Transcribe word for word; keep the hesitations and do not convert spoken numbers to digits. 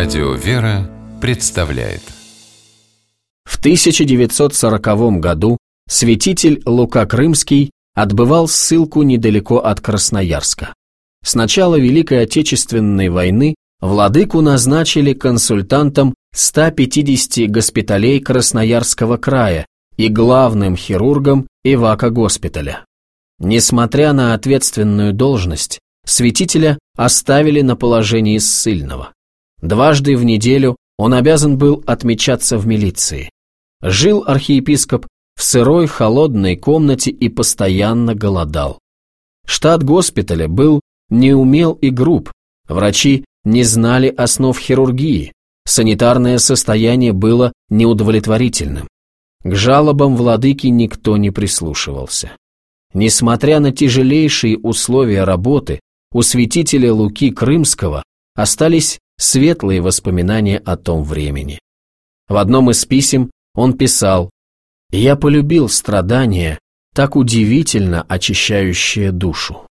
Радио «Вера» представляет. В тысяча девятьсот сороковом году святитель Лука Крымский отбывал ссылку недалеко от Красноярска. С начала Великой Отечественной войны владыку назначили консультантом ста пятидесяти госпиталей Красноярского края и главным хирургом эвако-госпиталя. Несмотря на ответственную должность, святителя оставили на положении ссыльного. Дважды в неделю он обязан был отмечаться в милиции. Жил архиепископ в сырой холодной комнате и постоянно голодал. Штат госпиталя был неумел и груб, врачи не знали основ хирургии, санитарное состояние было неудовлетворительным. К жалобам владыки никто не прислушивался. Несмотря на тяжелейшие условия работы, у святителя Луки Крымского остались светлые воспоминания о том времени. В одном из писем он писал: «Я полюбил страдания, так удивительно очищающие душу.